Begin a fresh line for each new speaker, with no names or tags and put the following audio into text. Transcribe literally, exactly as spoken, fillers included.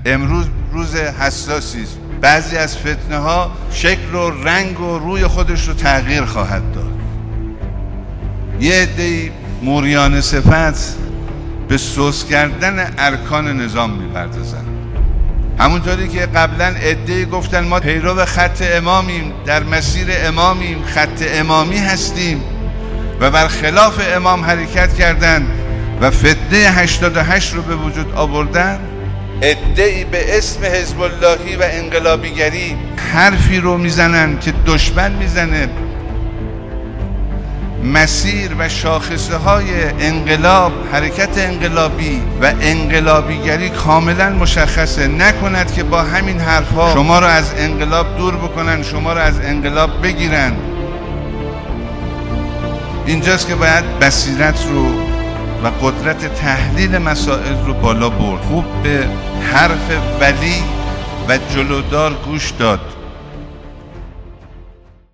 امروز روز حساسی است. بعضی از فتنه ها شکل و رنگ و روی خودش رو تغییر خواهد داد. یه عده‌ای موریانه صفت به سوس کردن ارکان نظام میپردازن. همونطوری که قبلا عده‌ای گفتن ما پیرو خط امامیم، در مسیر امامیم، خط امامی هستیم و برخلاف امام حرکت کردند و فتنه هشتاد و هشت رو به وجود آوردن. عده‌ای به اسم حزب اللهی و انقلابیگری حرفی رو میزنن که دشمن میزنه. مسیر و شاخصه های انقلاب، حرکت انقلابی و انقلابیگری کاملا مشخصه. نکند که با همین حرفها شما رو از انقلاب دور بکنن، شما رو از انقلاب بگیرن. اینجاست که باید بصیرت رو و قدرت تحلیل مسائل رو بالا برد. خوب به حرف ولی و جلودار گوش داد.